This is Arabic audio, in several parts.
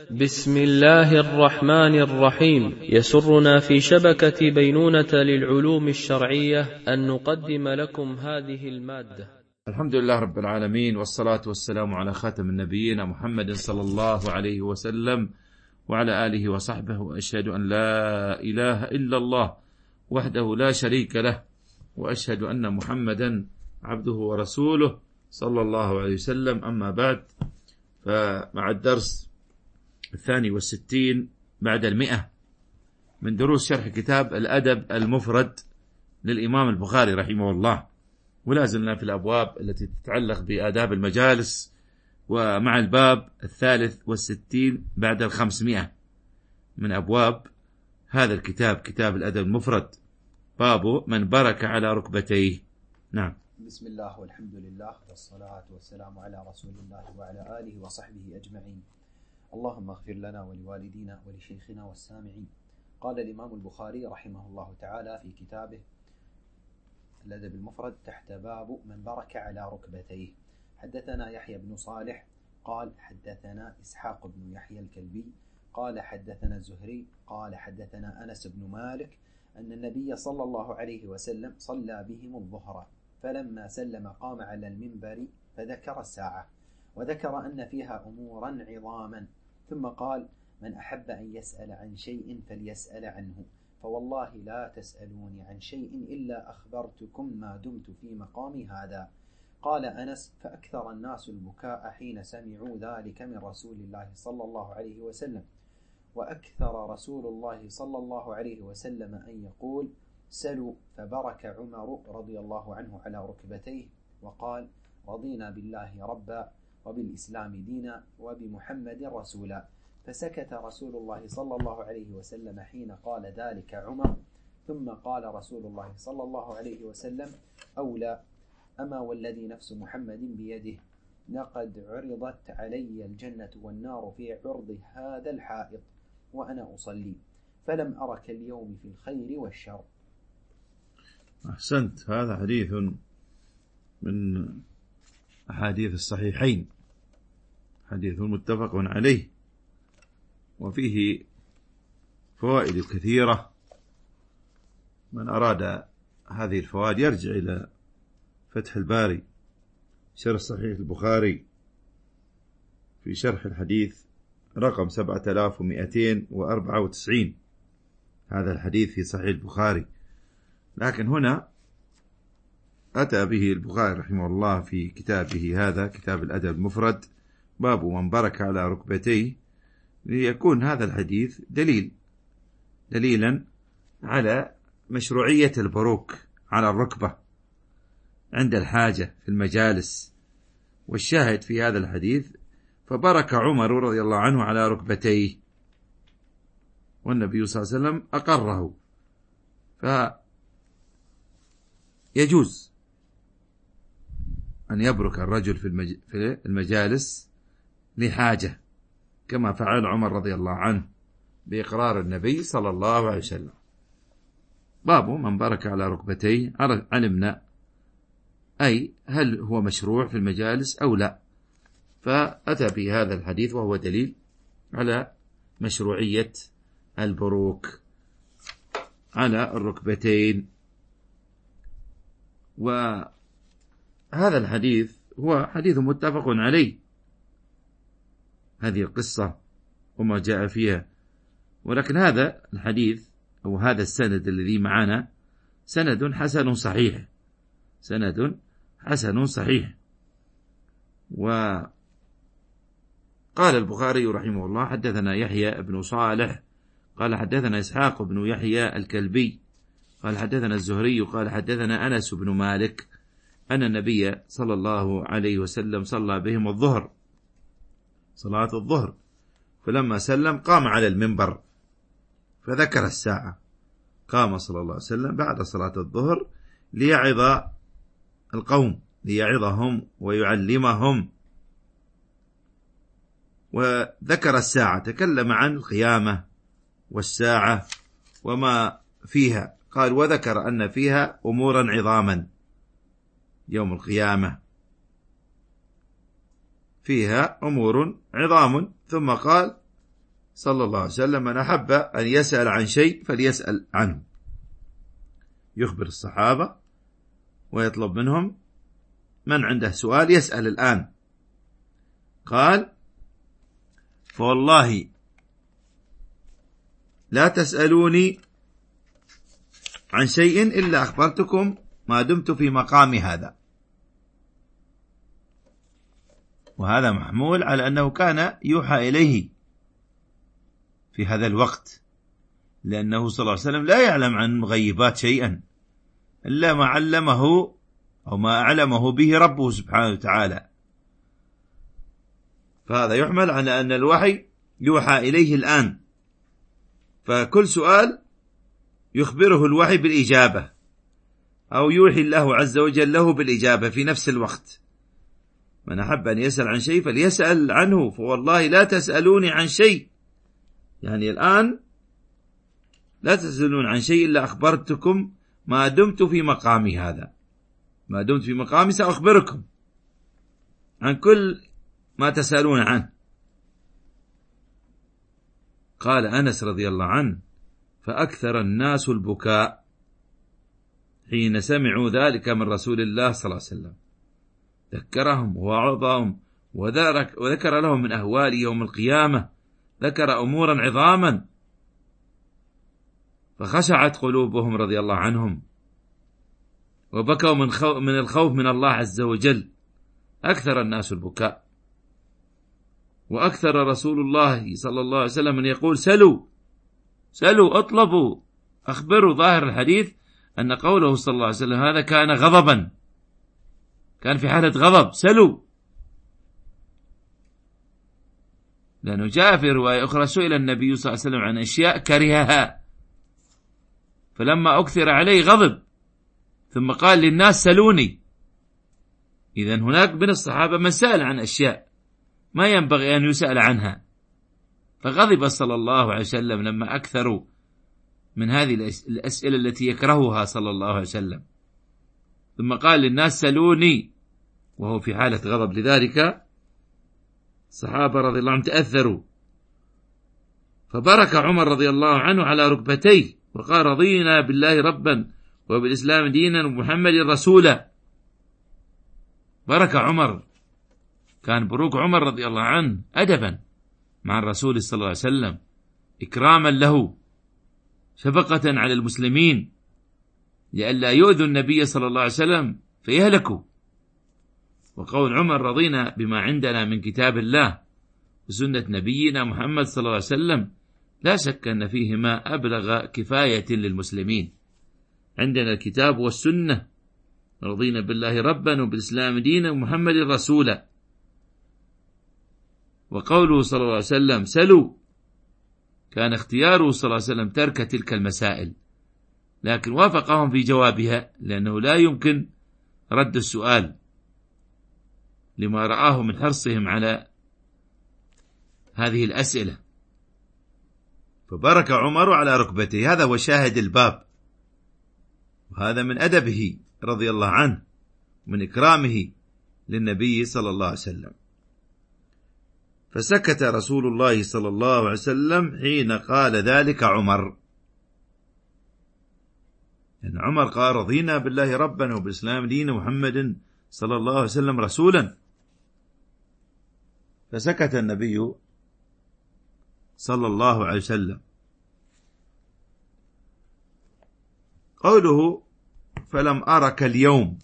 بسم الله الرحمن الرحيم. يسرنا في شبكة بينونة للعلوم الشرعية أن نقدم لكم هذه المادة. الحمد لله رب العالمين، والصلاة والسلام على خاتم النبيين محمد صلى الله عليه وسلم وعلى آله وصحبه، وأشهد أن لا إله إلا الله وحده لا شريك له، وأشهد أن محمدا عبده ورسوله صلى الله عليه وسلم. أما بعد، فمع الدرس 62 بعد 100 من دروس شرح كتاب الأدب المفرد للإمام البخاري رحمه الله، ولازلنا في الأبواب التي تتعلق بآداب المجالس، ومع الباب 63 بعد 500 من أبواب هذا الكتاب، كتاب الأدب المفرد، باب من برك على ركبتيه. نعم. بسم الله والحمد لله والصلاة والسلام على رسول الله وعلى آله وصحبه أجمعين. اللهم اغفر لنا ولوالدينا ولشيخنا والسامعين. قال الإمام البخاري رحمه الله تعالى في كتابه الأدب المفرد تحت باب من برك على ركبتيه. حدثنا يحيى بن صالح قال حدثنا إسحاق بن يحيى الكلبي قال حدثنا الزهري قال حدثنا أنس بن مالك أن النبي صلى الله عليه وسلم صلى بهم الظهر، فلما سلم قام على المنبر فذكر الساعة، وذكر أن فيها أمورا عظاما، ثم قال: من أحب أن يسأل عن شيء فليسأل عنه، فوالله لا تسألوني عن شيء إلا أخبرتكم ما دمت في مقامي هذا. قال أنس: فأكثر الناس البكاء حين سمعوا ذلك من رسول الله صلى الله عليه وسلم، وأكثر رسول الله صلى الله عليه وسلم أن يقول: سلوا، فبرك عمر رضي الله عنه على ركبتيه وقال: رضينا بالله ربا وبالإسلام دينا وبمحمد رسولا. فسكت رسول الله صلى الله عليه وسلم حين قال ذلك عمر، ثم قال رسول الله صلى الله عليه وسلم: أولى، أما والذي نفس محمد بيده لقد عرضت علي الجنة والنار في عرض هذا الحائط وأنا أصلي، فلم أرك اليوم في الخير والشر. أحسنت. هذا حديث من أحاديث الصحيحين، حديث متفق عليه، وفيه فوائد كثيرة. من أراد هذه الفوائد يرجع إلى فتح الباري شرح صحيح البخاري في شرح الحديث رقم 7294. هذا الحديث في صحيح البخاري، لكن هنا أتى به البخاري رحمه الله في كتابه هذا، كتاب الأدب المفرد، باب من برك على ركبتيه، ليكون هذا الحديث دليلا على مشروعية البروك على الركبة عند الحاجة في المجالس. والشاهد في هذا الحديث: فبرك عمر رضي الله عنه على ركبتيه، والنبي صلى الله عليه وسلم أقره. فيجوز أن يبرك الرجل في المجالس لحاجة، كما فعل عمر رضي الله عنه بإقرار النبي صلى الله عليه وسلم. باب من برك على ركبتيه، علمنا أي هل هو مشروع في المجالس أو لا، فأتى بهذا الحديث وهو دليل على مشروعية البروك على الركبتين. وهذا الحديث هو حديث متفق عليه، هذه القصة وما جاء فيها، ولكن هذا الحديث أو هذا السند الذي معنا سند حسن صحيح، سند حسن صحيح. وقال البخاري رحمه الله: حدثنا يحيى بن صالح قال حدثنا إسحاق بن يحيى الكلبي قال حدثنا الزهري قال حدثنا أنس بن مالك أن النبي صلى الله عليه وسلم صلى بهم الظهر، صلاة الظهر، فلما سلم قام على المنبر فذكر الساعة. قام صلى الله عليه وسلم بعد صلاة الظهر ليعظ القوم، ليعظهم ويعلمهم، وذكر الساعة، تكلم عن القيامة والساعة وما فيها. قال: وذكر أن فيها أمورا عظاما، يوم القيامة فيها أمور عظام، ثم قال: صلى الله عليه وسلم: من أحب أن يسأل عن شيء فليسأل عنه. يخبر الصحابة ويطلب منهم من عنده سؤال يسأل الآن. قال: فوالله لا تسألوني عن شيء إلا أخبرتكم ما دمت في مقامي هذا. وهذا محمول على أنه كان يوحى إليه في هذا الوقت، لأنه صلى الله عليه وسلم لا يعلم عن المغيبات شيئا إلا ما علمه أو ما أعلمه به ربه سبحانه وتعالى. فهذا يحمل على أن الوحي يوحى إليه الآن، فكل سؤال يخبره الوحي بالإجابة، أو يوحي الله عز وجل له بالإجابة في نفس الوقت. من أحب أن يسأل عن شيء فليسأل عنه، فوالله لا تسألوني عن شيء، يعني الآن لا تسألون عن شيء إلا أخبرتكم ما دمت في مقامي هذا. ما دمت في مقامي سأخبركم عن كل ما تسألون عنه. قال أنس رضي الله عنه: فأكثر الناس البكاء حين سمعوا ذلك من رسول الله صلى الله عليه وسلم. ذكرهم ووعظهم وذكر لهم من أهوال يوم القيامة، ذكر أمورا عظاما، فخشعت قلوبهم رضي الله عنهم، وبكوا من الخوف من الله عز وجل. أكثر الناس البكاء. وأكثر رسول الله صلى الله عليه وسلم أن يقول: سلوا اطلبوا أخبروا. ظاهر الحديث أن قوله صلى الله عليه وسلم هذا كان غضبا، كان في حالة غضب. سلوا، لأنه جاء في رواية أخرى: سئل النبي صلى الله عليه وسلم عن أشياء كرهها، فلما أكثر عليه غضب، ثم قال للناس: سلوني. إذن هناك من الصحابة من سأل عن أشياء ما ينبغي أن يسأل عنها، فغضب صلى الله عليه وسلم لما أكثروا من هذه الأسئلة التي يكرهها صلى الله عليه وسلم، ثم قال للناس: سلوني، وهو في حالة غضب. لذلك الصحابة رضي الله عنهم تأثروا، فبرك عمر رضي الله عنه على ركبتيه وقال: رضينا بالله ربا وبالإسلام دينا ومحمد رسولا. برك عمر، كان بروك عمر رضي الله عنه أدبا مع الرسول صلى الله عليه وسلم، إكراما له، شفقة على المسلمين لئلا يؤذوا النبي صلى الله عليه وسلم فيهلكوا. وقول عمر: رضينا بما عندنا من كتاب الله وسنة نبينا محمد صلى الله عليه وسلم، لا شك أن فيهما أبلغ كفاية للمسلمين. عندنا الكتاب والسنة، رضينا بالله ربا وبالإسلام دينا ومحمد رسولا. وقوله صلى الله عليه وسلم: سلوا، كان اختياره صلى الله عليه وسلم ترك تلك المسائل، لكن وافقهم في جوابها، لأنه لا يمكن رد السؤال لما رآه من حرصهم على هذه الأسئلة. فبرك عمر على ركبته. هذا هو شاهد الباب، وهذا من أدبه رضي الله عنه من إكرامه للنبي صلى الله عليه وسلم. فسكت رسول الله صلى الله عليه وسلم حين قال ذلك عمر. يعني عمر قال: رضينا بالله ربا وبالإسلام دينا محمد صلى الله عليه وسلم رسولا. فسكت النبي صلى الله عليه وسلم. قوله: فلم أرك اليوم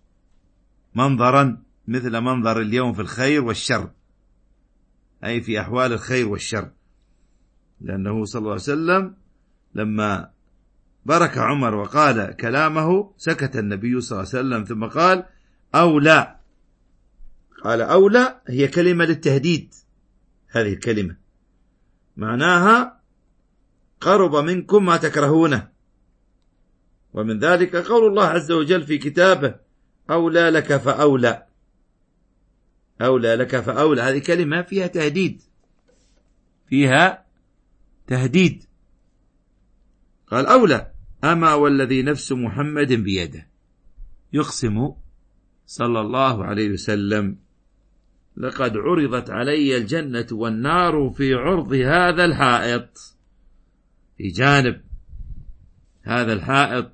منظرا مثل منظر اليوم في الخير والشر، أي في أحوال الخير والشر، لأنه صلى الله عليه وسلم لما برك عمر وقال كلامه سكت النبي صلى الله عليه وسلم، ثم قال: أولى. قال أولى هي كلمة للتهديد. هذه الكلمة معناها قرب منكم ما تكرهونه، ومن ذلك قول الله عز وجل في كتابه: أولى لك فأولى. أولى لك فأولى، هذه كلمة فيها تهديد، فيها تهديد. قال: أولى، أما والذي نفس محمد بيده. يقسم صلى الله عليه وسلم لقد عرضت علي الجنة والنار في عرض هذا الحائط، في جانب هذا الحائط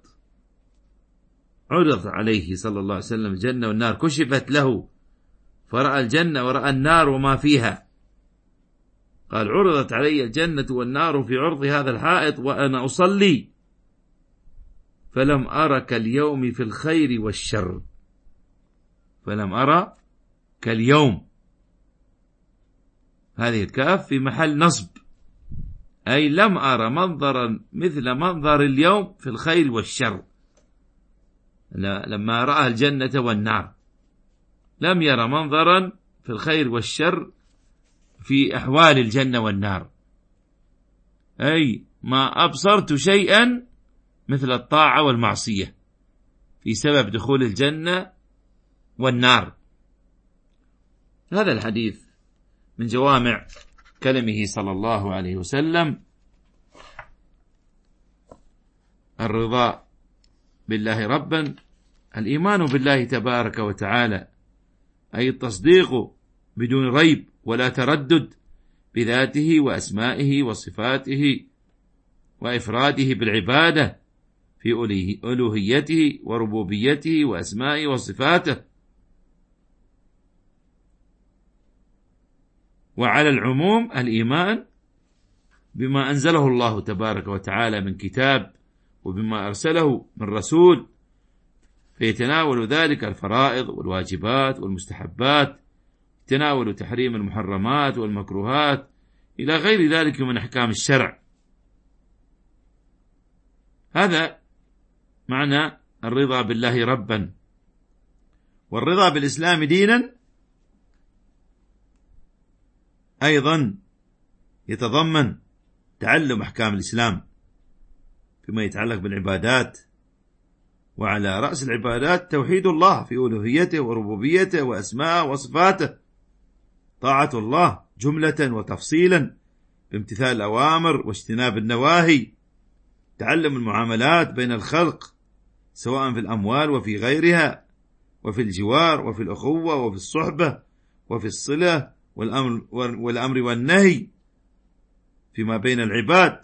عرض عليه صلى الله عليه وسلم الجنة والنار، كشفت له فرأى الجنة ورأى النار وما فيها. قال عرضت علي الجنة والنار في عرض هذا الحائط وأنا أصلي فلم أرى كاليوم في الخير والشر. فلم أرى كاليوم، هذه الكاف في محل نصب، أي لم أرى منظرا مثل منظر اليوم في الخير والشر. لما رأى الجنة والنار لم يرى منظرا في الخير والشر في أحوال الجنة والنار، أي ما أبصرت شيئا مثل الطاعة والمعصية في سبب دخول الجنة والنار. هذا الحديث من جوامع كلمه صلى الله عليه وسلم: الرضا بالله ربا، الإيمان بالله تبارك وتعالى، أي التصديق بدون ريب ولا تردد بذاته وأسمائه وصفاته، وإفراده بالعبادة في ألوهيته وربوبيته وأسمائه وصفاته، وعلى العموم الإيمان بما أنزله الله تبارك وتعالى من كتاب وبما أرسله من رسول، فيتناول ذلك الفرائض والواجبات والمستحبات، يتناول تحريم المحرمات والمكروهات إلى غير ذلك من أحكام الشرع. هذا معنى الرضا بالله ربا. والرضا بالإسلام دينا أيضا يتضمن تعلم أحكام الإسلام فيما يتعلق بالعبادات، وعلى رأس العبادات توحيد الله في ألوهيته وربوبيته وأسماءه وصفاته، طاعة الله جملة وتفصيلا بامتثال الأوامر واجتناب النواهي، تعلم المعاملات بين الخلق سواء في الأموال وفي غيرها، وفي الجوار وفي الأخوة وفي الصحبة وفي الصلة والأمر والنهي فيما بين العباد،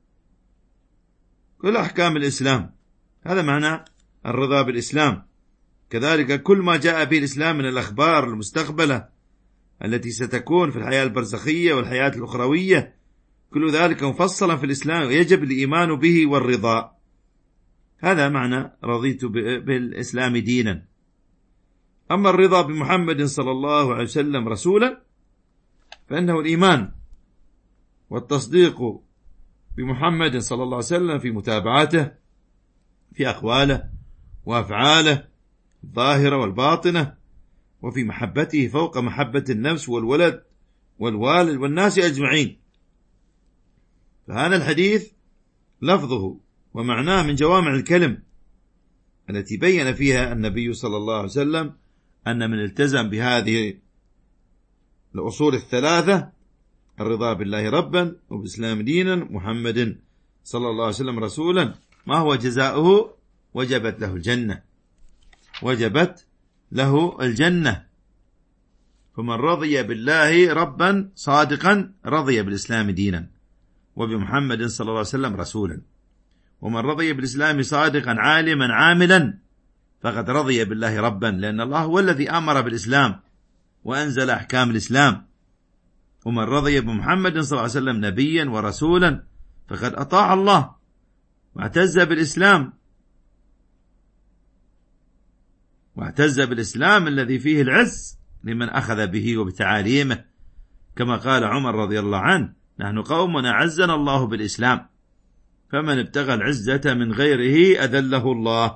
كل أحكام الإسلام. هذا معنى الرضا بالإسلام. كذلك كل ما جاء به الإسلام من الأخبار المستقبلة التي ستكون في الحياة البرزخية والحياة الأخروية، كل ذلك مفصلا في الإسلام ويجب الإيمان به والرضا. هذا معنى رضيت بالإسلام دينا. أما الرضا بمحمد صلى الله عليه وسلم رسولا فإنه الإيمان والتصديق بمحمد صلى الله عليه وسلم في متابعته في أقواله وأفعاله الظاهرة والباطنة، وفي محبته فوق محبة النفس والولد والوالد والناس أجمعين. فهذا الحديث لفظه ومعناه من جوامع الكلم التي بين فيها النبي صلى الله عليه وسلم أن من التزم بهذه الأصول الثلاثة: الرضا بالله ربا وبالإسلام دينا محمد صلى الله عليه وسلم رسولا، ما هو جزاؤه؟ وجبت له الجنة، وجبت له الجنة. فمن رضي بالله ربا صادقا رضي بالإسلام دينا وبمحمد صلى الله عليه وسلم رسولا، ومن رضي بالإسلام صادقا عالما عاملا فقد رضي بالله ربا، لأن الله هو الذي أمر بالإسلام وأنزل أحكام الإسلام. ومن رضي بمحمد صلى الله عليه وسلم نبيا ورسولا فقد أطاع الله واعتز بالإسلام، واعتز بالإسلام الذي فيه العز لمن أخذ به وبتعاليمه، كما قال عمر رضي الله عنه: نحن قوم أعزنا الله بالإسلام، فمن ابتغى العزة من غيره أذله الله.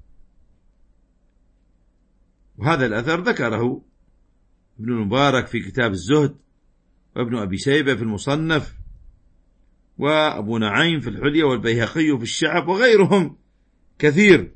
وهذا الأثر ذكره ابن المبارك في كتاب الزهد، وابن أبي شيبة في المصنف، وأبو نعيم في الحلية، والبيهقي في الشعب، وغيرهم كثير.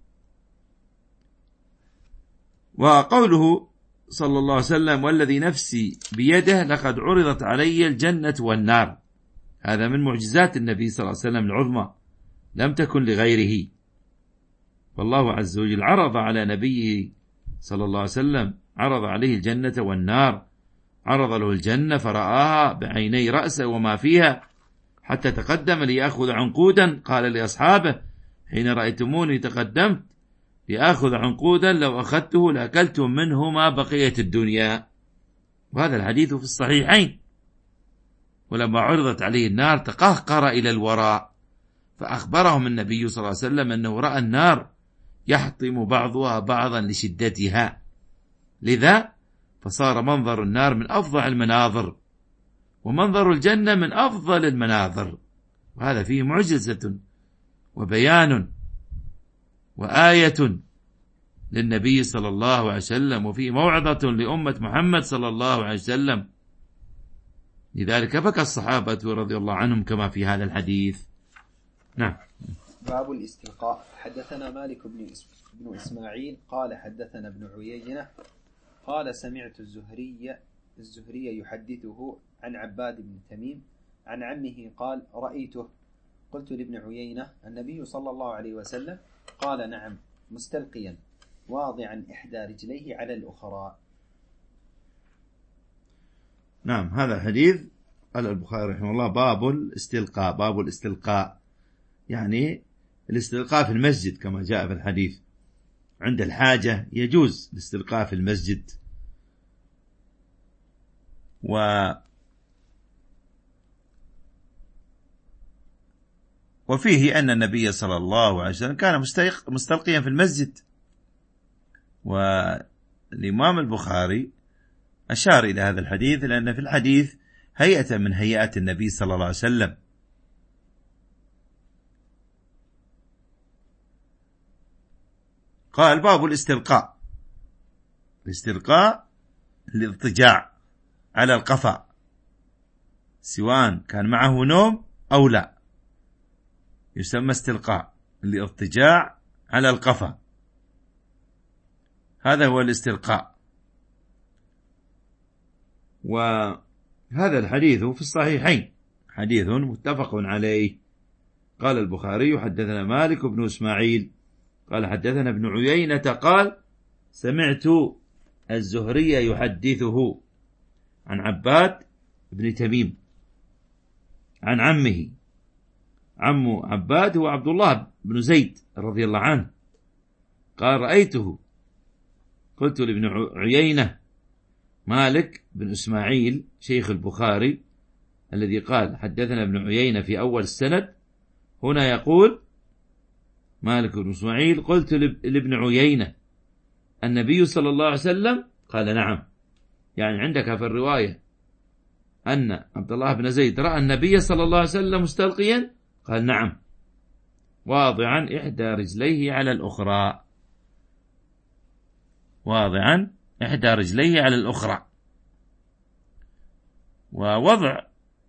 وقوله صلى الله عليه وسلم: والذي نفسي بيده لقد عرضت علي الجنة والنار، هذا من معجزات النبي صلى الله عليه وسلم العظمى لم تكن لغيره. والله عز وجل عرض على نبيه صلى الله عليه وسلم عرض عليه الجنة والنار، عرض له الجنة فرآها بعيني رأسه وما فيها، حتى تقدم ليأخذ عنقودا، قال لأصحابه: حين رأيتموني تقدمت لأخذ عنقودا لو أخذته لأكلتم منه ما بقية الدنيا. وهذا الحديث في الصحيحين. ولما عرضت عليه النار تقهقر إلى الوراء، فأخبرهم النبي صلى الله عليه وسلم أنه رأى النار يحطم بعضها بعضا لشدتها، لذا فصار منظر النار من أفظع المناظر، ومنظر الجنة من أفضل المناظر. وهذا فيه معجزة وبيان وآية للنبي صلى الله عليه وسلم، وفيه موعظة لأمة محمد صلى الله عليه وسلم. لذلك بكى الصحابة رضي الله عنهم كما في هذا الحديث. نعم. باب الاستلقاء. حدثنا مالك بن إسماعيل قال حدثنا ابن عيينة قال سمعت الزهري يحدثه عن عباد بن تميم عن عمه قال رأيته. قلت لابن عيينة: النبي صلى الله عليه وسلم؟ قال: نعم، مستلقيا واضعا إحدى رجليه على الأخرى. نعم. هذا الحديث قال البخاري رحمه الله: باب الاستلقاء. باب الاستلقاء يعني الاستلقاء في المسجد كما جاء في الحديث، عند الحاجة يجوز الاستلقاء في المسجد. وفيه أن النبي صلى الله عليه وسلم كان مستلقيا في المسجد. والإمام البخاري أشار إلى هذا الحديث لأن في الحديث هيئة من هيئات النبي صلى الله عليه وسلم. قال: باب الاستلقاء. الاستلقاء الاضطجاع على القفا، سواء كان معه نوم أو لا، يسمى استلقاء، الاضطجاع على القفا، هذا هو الاستلقاء. وهذا الحديث في الصحيحين، حديث متفق عليه. قال البخاري: حدثنا مالك بن إسماعيل قال حدثنا ابن عيينة قال سمعت الزهري يحدثه عن عباد بن تميم عن عمه. عم عباد هو عبد الله بن زيد رضي الله عنه. قال: رأيته. قلت لابن عيينة: مالك بن إسماعيل شيخ البخاري الذي قال حدثنا ابن عيينة في أول السند، هنا يقول مالك بن إسماعيل قلت لابن عيينة: النبي صلى الله عليه وسلم؟ قال: نعم. يعني عندك في الرواية أن عبد الله بن زيد رأى النبي صلى الله عليه وسلم مستلقيا؟ قال: نعم، واضعا إحدى رجليه على الأخرى. واضعا إحدى رجليه على الأخرى. ووضع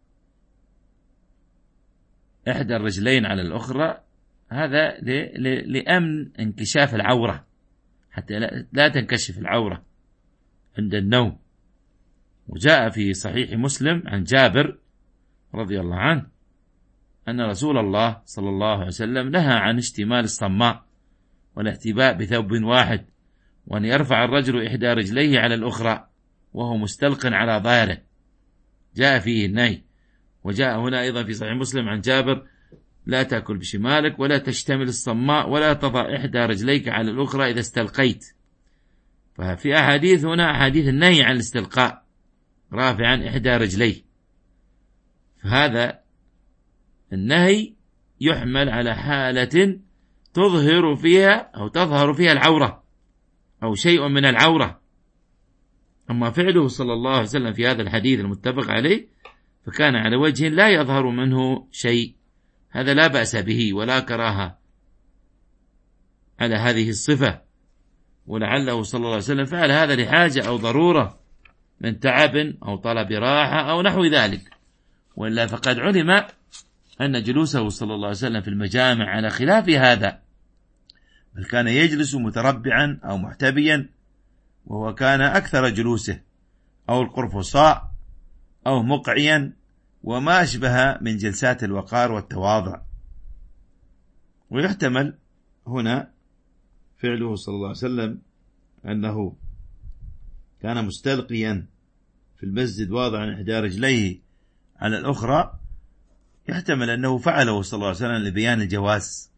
إحدى الرجلين على الأخرى هذا لأمن انكشاف العورة، حتى لا تنكشف العورة عند النوم. وجاء في صحيح مسلم عن جابر رضي الله عنه أن رسول الله صلى الله عليه وسلم نهى عن اشتمال الصماء والاحتباء بثوب واحد، وأن يرفع الرجل إحدى رجليه على الأخرى وهو مستلق على ظهره، جاء فيه النهي. وجاء هنا أيضا في صحيح مسلم عن جابر: لا تأكل بشمالك ولا تشتمل الصماء ولا تضع إحدى رجليك على الأخرى إذا استلقيت. ففي أحاديث هنا أحاديث النهي عن الاستلقاء رافعا إحدى رجليه، فهذا النهي يحمل على حالة تظهر فيها أو تظهر فيها العورة أو شيء من العورة. أما فعله صلى الله عليه وسلم في هذا الحديث المتفق عليه فكان على وجه لا يظهر منه شيء، هذا لا بأس به ولا كراهة على هذه الصفة. ولعله صلى الله عليه وسلم فعل هذا لحاجة أو ضرورة من تعب أو طلب راحة أو نحو ذلك، وإلا فقد علم أن جلوسه صلى الله عليه وسلم في المجامع على خلاف هذا، بل كان يجلس متربعا أو محتبيا، وهو كان أكثر جلوسه أو القرفصاء أو مقعيا وما أشبه من جلسات الوقار والتواضع. ويحتمل هنا فعله صلى الله عليه وسلم أنه كان مستلقيا في المسجد واضعا إحدى رجليه على الأخرى، يحتمل أنه فعله صلى الله عليه وسلم لبيان الجواز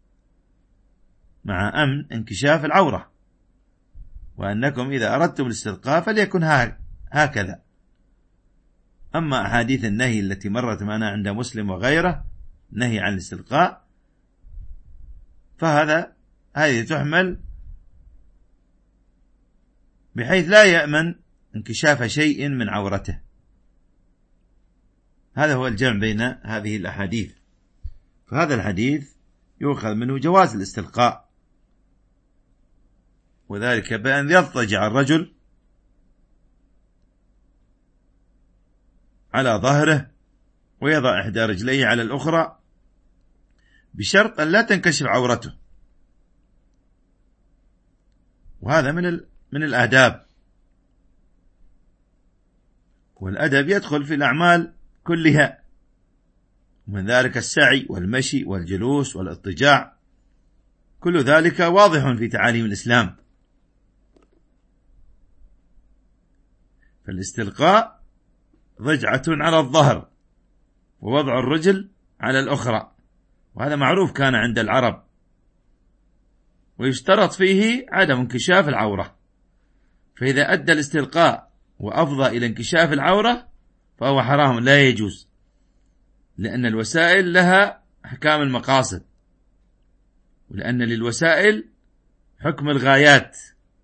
مع أمن انكشاف العورة، وأنكم إذا أردتم الاستلقاء فليكن هكذا. أما أحاديث النهي التي مرت معنا عند مسلم وغيره نهي عن الاستلقاء، هذه تحمل بحيث لا يأمن انكشاف شيء من عورته. هذا هو الجمع بين هذه الأحاديث. فهذا الحديث يؤخذ منه جواز الاستلقاء، وذلك بأن يضطجع الرجل على ظهره ويضع إحدى رجليه على الأخرى بشرط أن لا تنكشف عورته. وهذا من الآداب، والأدب يدخل في الأعمال كلها، ومن ذلك السعي والمشي والجلوس والاضطجاع، كل ذلك واضح في تعاليم الإسلام. فالاستلقاء ضجعة على الظهر ووضع الرجل على الأخرى، وهذا معروف كان عند العرب، ويشترط فيه عدم انكشاف العورة. فإذا أدى الاستلقاء وأفضى إلى انكشاف العورة فهو حرام لا يجوز، لأن الوسائل لها أحكام المقاصد، ولأن للوسائل حكم الغايات.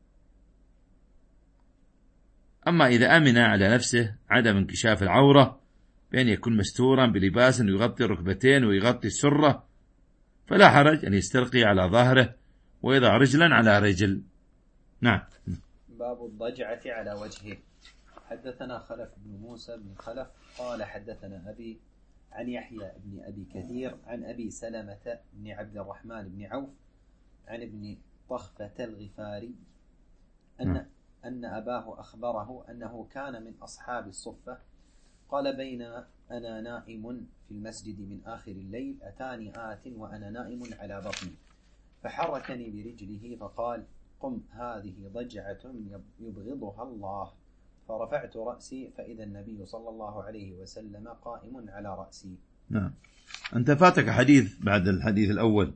أما إذا أمن على نفسه عدم انكشاف العورة بأن يكون مستورا بلباس يغطي الركبتين ويغطي السرة، فلا حرج أن يستلقي على ظهره ويضع رجلا على رجل. نعم. باب الضجعة على وجهه. حدثنا خلف بن موسى بن خلف قال حدثنا أبي عن يحيى بن أبي كثير عن أبي سلمة بن عبد الرحمن بن عوف عن ابن طخفة الغفاري أن أباه أخبره أنه كان من أصحاب الصفة. قال بينما أنا نائم في المسجد من آخر الليل أتاني آت وأنا نائم على بطني فحركني برجله فقال قم هذه ضجعة يبغضها الله. فرفعت رأسي فإذا النبي صلى الله عليه وسلم قائم على رأسي. نعم. أنت فاتك حديث بعد الحديث الأول،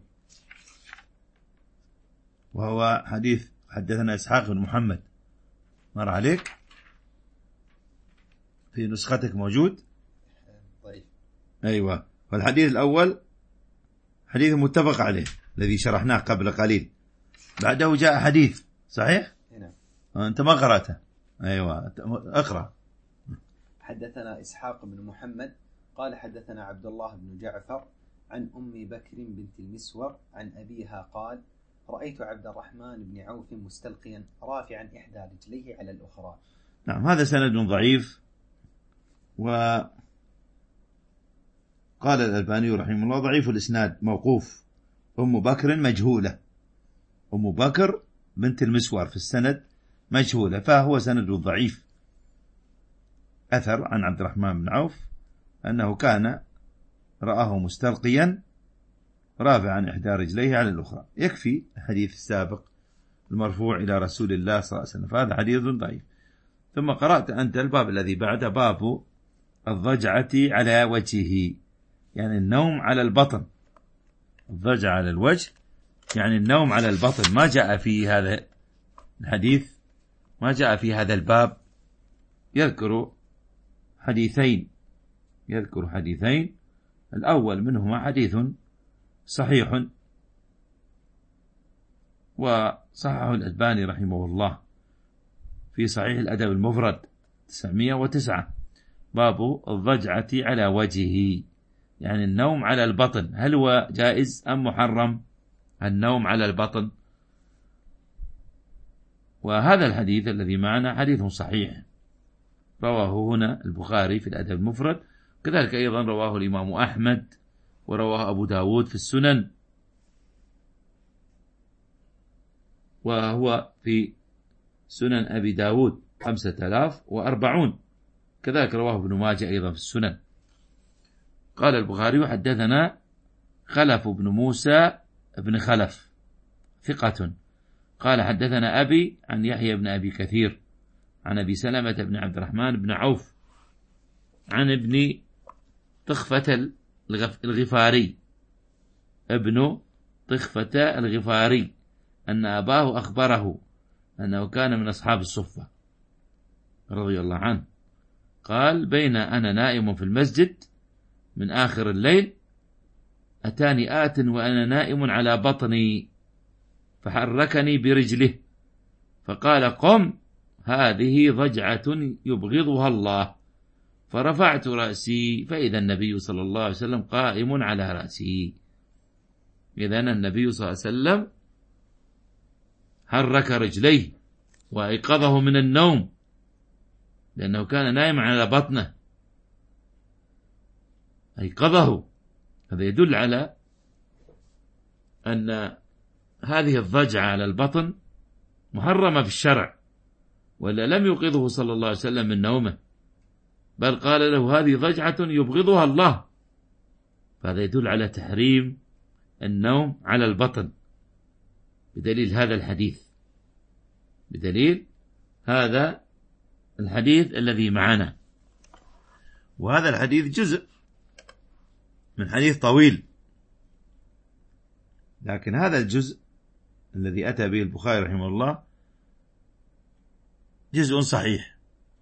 وهو حديث حدثنا إسحاق بن محمد، مر عليك في نسختك موجود؟ طيب. أيوة. والحديث الأول حديث متفق عليه الذي شرحناه قبل قليل، بعده جاء حديث صحيح؟ هنا. أنت ما قرأته. أيوة أقرأ. حدثنا إسحاق بن محمد قال حدثنا عبد الله بن جعفر عن أم بكر بنت المسور عن أبيها قال رأيت عبد الرحمن بن عوف مستلقيا رافعا إحدى رجليه على الأخرى. نعم. هذا سند ضعيف، وقال الألباني رحمه الله ضعيف الإسناد موقوف. أم بكر مجهولة، أم بكر بنت المسور في السند مجهولة، فهو سند ضعيف. أثر عن عبد الرحمن بن عوف أنه كان رآه مستلقيا رافعا إحدى رجليه على الأخرى. يكفي الحديث السابق المرفوع إلى رسول الله صلى الله عليه وسلم، فهذا حديث ضعيف. ثم قرأت أنت الباب الذي بعده، باب الضجعة على وجهه، يعني النوم على البطن. الضجعة على الوجه يعني النوم على البطن. ما جاء في هذا الحديث، ما جاء في هذا الباب. يذكر حديثين، الأول منهما حديث صحيح وصححه الألباني رحمه الله في صحيح الأدب المفرد 909، باب الضجعة على وجهه، يعني النوم على البطن. هل هو جائز أم محرم النوم على البطن؟ وهذا الحديث الذي معنا حديث صحيح، رواه هنا البخاري في الأدب المفرد، كذلك أيضا رواه الإمام أحمد، ورواه أبو داود في السنن، وهو في سنن أبي داود 5040، كذلك رواه ابن ماجه أيضا في السنن. قال البخاري حدثنا خلف بن موسى بن خلف ثقة، قال حدثنا أبي عن يحيى بن أبي كثير عن أبي سلمة بن عبد الرحمن بن عوف عن ابن طخفة الغفاري ابن طخفة الغفاري أن أباه أخبره أنه كان من أصحاب الصفة رضي الله عنه، قال: بين أنا نائم في المسجد من آخر الليل أتاني آت وأنا نائم على بطني فحركني برجله فقال: قم، هذه ضجعة يبغضها الله. فرفعت رأسي فإذا النبي صلى الله عليه وسلم قائم على رأسي. إذن النبي صلى الله عليه وسلم حرك رجليه وأيقظه من النوم لأنه كان نائم على بطنه، أيقظه. هذا يدل على أن هذه الضجعة على البطن محرمة في الشرع، ولا لم يوقظه صلى الله عليه وسلم من نومه، بل قال له: هذه ضجعة يبغضها الله. فهذا يدل على تحريم النوم على البطن بدليل هذا الحديث، بدليل هذا الحديث الذي معنا. وهذا الحديث جزء من حديث طويل، لكن هذا الجزء الذي أتى به البخاري رحمه الله جزء صحيح.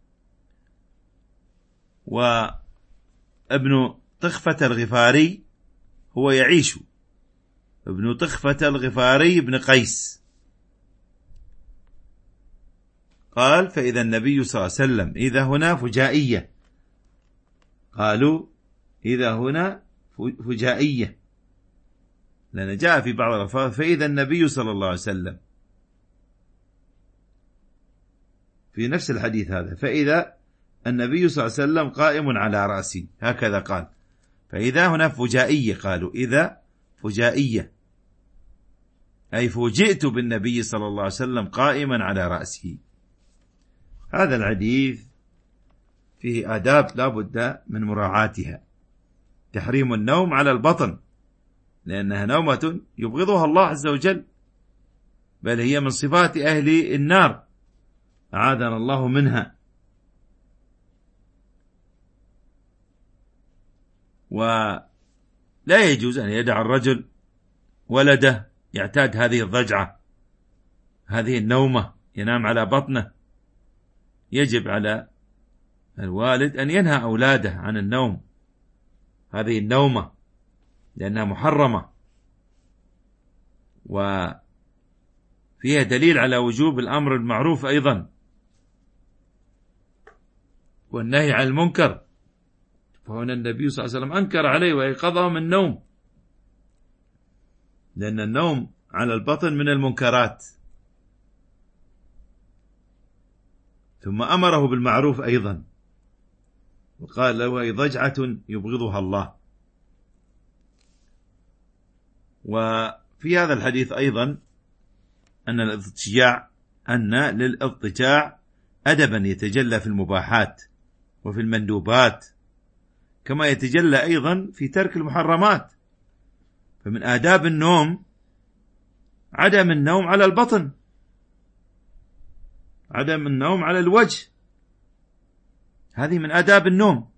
وابن طخفة الغفاري هو يعيش، ابن طخفة الغفاري بن قيس. قال: فإذا النبي صلى الله عليه وسلم، إذا هنا فجائية، قالوا إذا هنا فجائية، لأن جاء في بعض الألفاظ فإذا النبي صلى الله عليه وسلم في نفس الحديث هذا، فإذا النبي صلى الله عليه وسلم قائم على رأسي، هكذا قال. فإذا هنا فجائية، قالوا إذا فجائية أي فوجئت بالنبي صلى الله عليه وسلم قائما على رأسه. هذا الحديث فيه آداب لا بد من مراعاتها: تحريم النوم على البطن، لأنها نومة يبغضها الله عز وجل، بل هي من صفات أهل النار، أعاذنا الله منها. ولا يجوز أن يدع الرجل ولده يعتاد هذه الضجعة، هذه النومة، ينام على بطنه. يجب على الوالد أن ينهى أولاده عن النوم، هذه النومة، لأنها محرمة، وفيها دليل على وجوب الأمر بالمعروف أيضا والنهي عن المنكر. فهنا النبي صلى الله عليه وسلم أنكر عليه وأيقظه من النوم، لأن النوم على البطن من المنكرات. ثم أمره بالمعروف أيضا، وقال له: ضجعة يبغضها الله. وفي هذا الحديث أيضا أن للاضطجاع أدبا يتجلى في المباحات وفي المندوبات، كما يتجلى أيضا في ترك المحرمات. فمن آداب النوم عدم النوم على البطن، عدم النوم على الوجه، هذه من آداب النوم.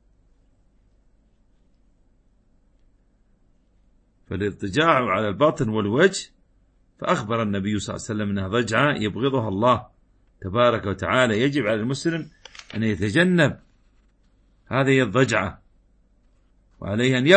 فالاضطجاع على الباطن والوجه، فأخبر النبي صلى الله عليه وسلم أنها ضجعة يبغضها الله تبارك وتعالى. يجب على المسلم أن يتجنب هذه الضجعة، وعليه أن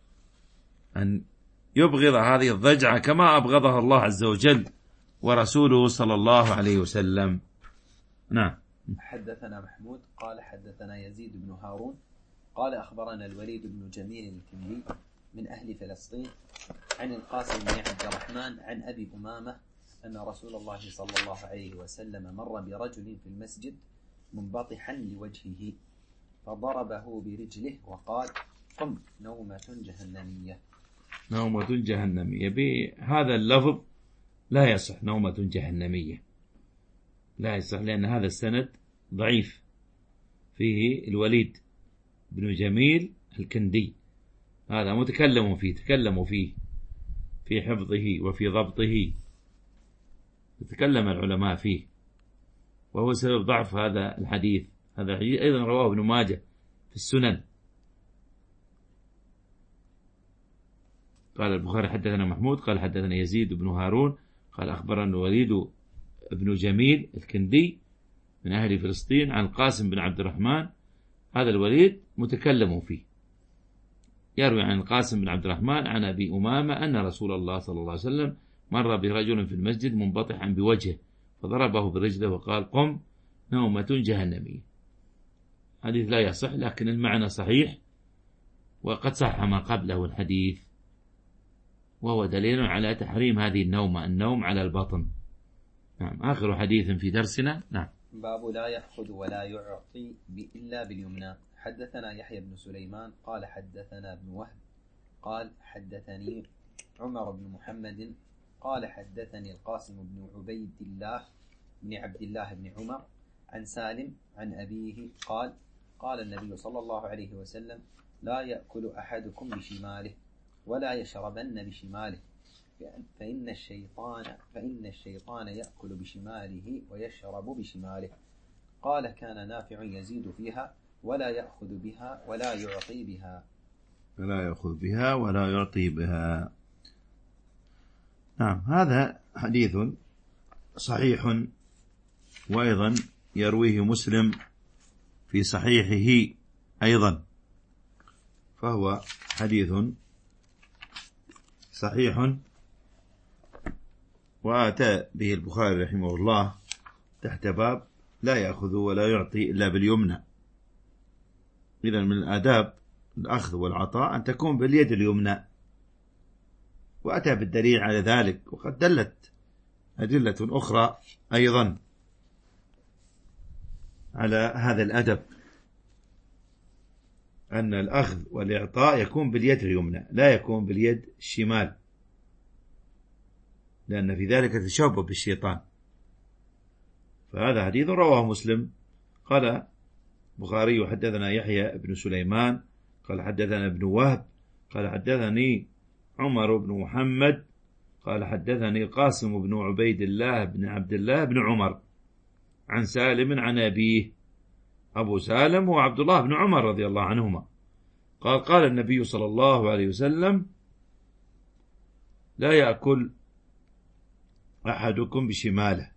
يبغض هذه الضجعة كما أبغضها الله عز وجل ورسوله صلى الله عليه وسلم. نعم. حدثنا محمود قال حدثنا يزيد بن هارون قال أخبرنا الوليد بن جميل الكندي من أهل فلسطين عن القاسم بن عبد الرحمن عن أبي أمامة أن رسول الله صلى الله عليه وسلم مر برجل في المسجد منبطحا لوجهه فضربه برجله وقال: قم، نومة جهنمية. نومة جهنمية، بهذا اللفظ لا يصح نومة جهنمية، لا يصح، لأن هذا السند ضعيف، فيه الوليد بن جميل الكندي، هذا تكلموا فيه في حفظه وفي ضبطه، تكلم العلماء فيه، وهو سبب ضعف هذا الحديث. هذا الحديث أيضا رواه ابن ماجه في السنن. قال البخاري حدثنا محمود قال حدثنا يزيد بن هارون قال أخبرنا الوليد بن جميل الكندي من أهل فلسطين عن قاسم بن عبد الرحمن. هذا الوليد متكلم فيه، يروي عن قاسم بن عبد الرحمن عن أبي أمامة أن رسول الله صلى الله عليه وسلم مر برجل في المسجد منبطحا بوجهه فضربه برجله وقال قم نومة جهنمية. حديث لا يصح، لكن المعنى صحيح، وقد صح ما قبله الحديث، وهو دليل على تحريم هذه النومة، النوم على البطن. نعم. آخر حديث في درسنا. نعم. باب لا يأخذ ولا يعطي إلا باليمنى. حدثنا يحيى بن سليمان قال حدثنا ابن وهب قال حدثني عمر بن محمد قال حدثني القاسم بن عبيد الله بن عبد الله بن عمر عن سالم عن أبيه قال قال النبي صلى الله عليه وسلم لا يأكل أحدكم بشماله ولا يشربن بشماله فإن الشيطان يأكل بشماله ويشرب بشماله. قال كان نافع يزيد فيها ولا يأخذ بها ولا يعطي بها. ولا يأخذ بها ولا يعطي بها. نعم. هذا حديث صحيح، وأيضا يرويه مسلم في صحيحه أيضا، فهو حديث صحيح، وآتى به البخاري رحمه الله تحت باب لا يأخذ ولا يعطي إلا باليمنى. إذن من الآداب الأخذ والعطاء أن تكون باليد اليمنى، وأتى بالدليل على ذلك، وقد دلت أدلة أخرى أيضا على هذا الأدب، أن الأخذ والإعطاء يكون باليد اليمنى لا يكون باليد الشمال، لأن في ذلك تشبه بالشيطان. فهذا حديث رواه مسلم. قال البخاري حدثنا يحيى بن سليمان قال حدثنا ابن وهب قال حدثني عمر بن محمد قال حدثني القاسم بن عبيد الله بن عبد الله بن عمر عن سالم عن أبيه. أبو سالم هو عبد الله بن عمر رضي الله عنهما. قال قال النبي صلى الله عليه وسلم لا يأكل أحدكم بشماله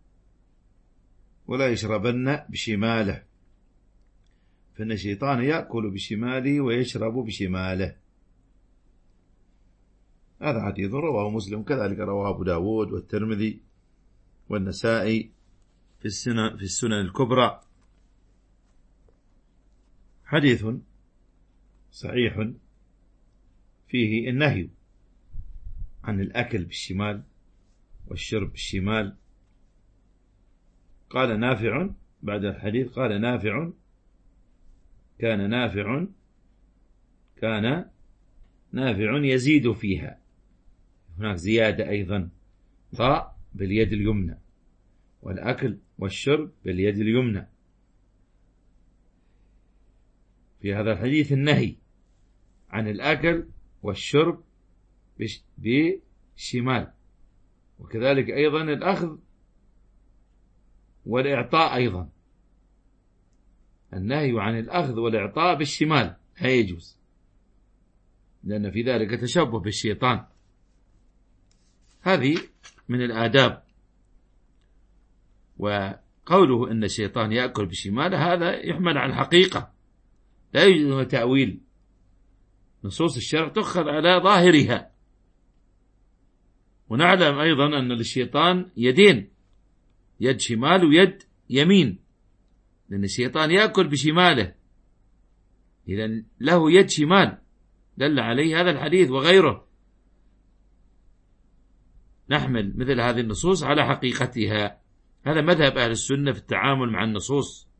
ولا يشربن بشماله فإن الشيطان يأكل بشماله ويشرب بشماله. هذا حديث رواه مسلم، كذلك رواه أبو داود والترمذي والنسائي في السنن الكبرى. حديث صحيح فيه النهي عن الأكل بالشمال والشرب بالشمال. قال نافع بعد الحديث قال نافع كان نافع يزيد فيها، هناك زيادة أيضا، ضاء باليد اليمنى والأكل والشرب باليد اليمنى. في هذا الحديث النهي عن الأكل والشرب بالشمال، وكذلك أيضا الأخذ والإعطاء، أيضا النهي عن الأخذ والإعطاء بالشمال لا يجوز، لأن في ذلك تشبه بالشيطان. هذه من الآداب. وقوله أن الشيطان يأكل بالشمال هذا يحمل على الحقيقة، لا يوجد تأويل. نصوص الشرع تأخذ على ظاهرها. ونعلم أيضا أن للشيطان يدين، يد شمال ويد يمين، لأن الشيطان يأكل بشماله، إذن له يد شمال، دل عليه هذا الحديث وغيره. نحمل مثل هذه النصوص على حقيقتها. هذا مذهب أهل السنة في التعامل مع النصوص.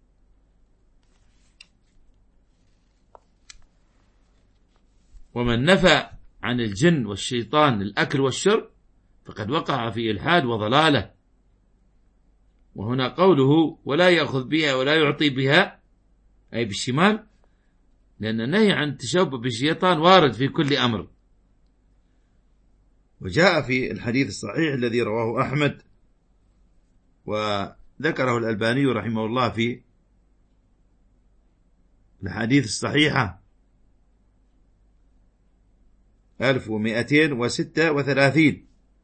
ومن نفى عن الجن والشيطان الأكل والشرب فقد وقع في إلحاد وضلالة. وهنا قوله ولا يأخذ بها ولا يعطي بها أي بالشمال، لأن النهي عن التشبه بالشيطان وارد في كل أمر. وجاء في الحديث الصحيح الذي رواه أحمد ذكره الألباني رحمه الله في الحديث الصحيحة 1236،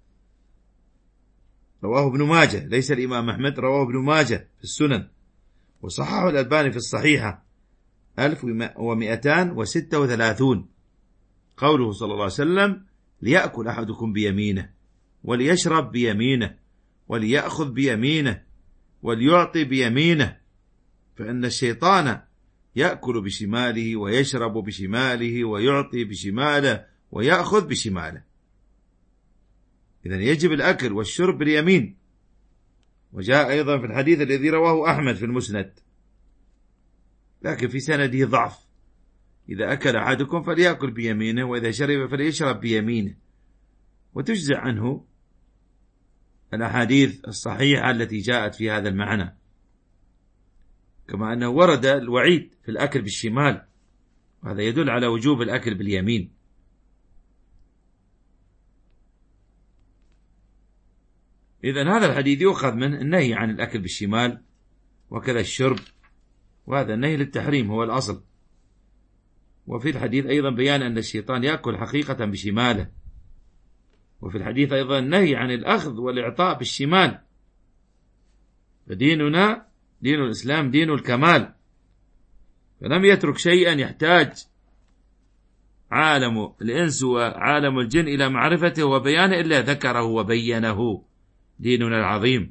رواه ابن ماجه، ليس الإمام أحمد، رواه ابن ماجه في السنن، وصححه الألباني في الصحيحة 1236. قوله صلى الله عليه وسلم: ليأكل أحدكم بيمينه وليشرب بيمينه وليأخذ بيمينه وليعطي بيمينه، فإن الشيطان يأكل بشماله ويشرب بشماله ويعطي بشماله ويأخذ بشماله. إذن يجب الأكل والشرب باليمين. وجاء أيضا في الحديث الذي رواه أحمد في المسند، لكن في سنده ضعف: إذا أكل أحدكم فليأكل بيمينه وإذا شرب فليشرب بيمينه. وتجزع عنه الأحاديث الصحيحة التي جاءت في هذا المعنى، كما أنه ورد الوعيد في الأكل بالشمال، وهذا يدل على وجوب الأكل باليمين. إذن هذا الحديث يؤخذ من النهي عن الأكل بالشمال وكذا الشرب، وهذا النهي للتحريم هو الأصل. وفي الحديث أيضا بيان أن الشيطان يأكل حقيقة بشماله، وفي الحديث أيضا النهي عن الأخذ والإعطاء بالشمال. فديننا دين الإسلام دين الكمال، فلم يترك شيئا يحتاج عالم الإنس وعالم الجن إلى معرفته وبيانه إلا ذكره وبينه ديننا العظيم.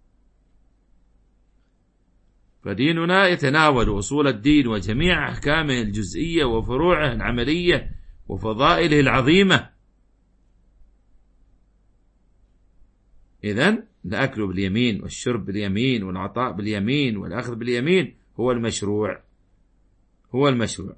فديننا يتناول أصول الدين وجميع أحكامه الجزئية وفروعه العملية وفضائله العظيمة. إذن الأكل باليمين والشرب باليمين والعطاء باليمين والأخذ باليمين هو المشروع، هو المشروع.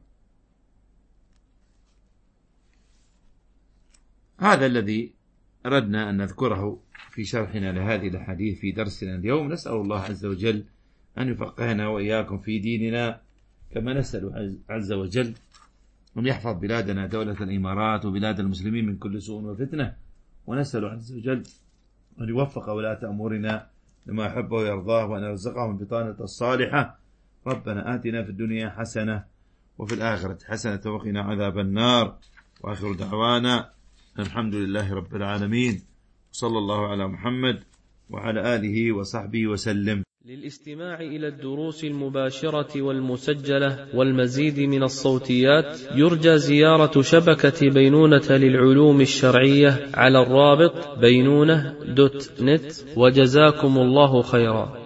هذا الذي أردنا أن نذكره في شرحنا لهذه الحديث في درسنا اليوم. نسأل الله عز وجل أن يفقهنا وإياكم في ديننا، كما نسأل عز وجل أن يحفظ بلادنا دولة الإمارات وبلاد المسلمين من كل سوء وفتنة، ونسأل عز وجل أن يوفق ولاة أمورنا لما يحبه ويرضاه، وأن يرزقهم البطانة الصالحة. ربنا آتنا في الدنيا حسنة وفي الآخرة حسنة وقنا عذاب النار. وآخر دعوانا الحمد لله رب العالمين، صلى الله على محمد وعلى آله وصحبه وسلم. للاستماع إلى الدروس المباشرة والمسجلة والمزيد من الصوتيات يرجى زيارة شبكة بينونة للعلوم الشرعية على الرابط بينونة.net. وجزاكم الله خيرا.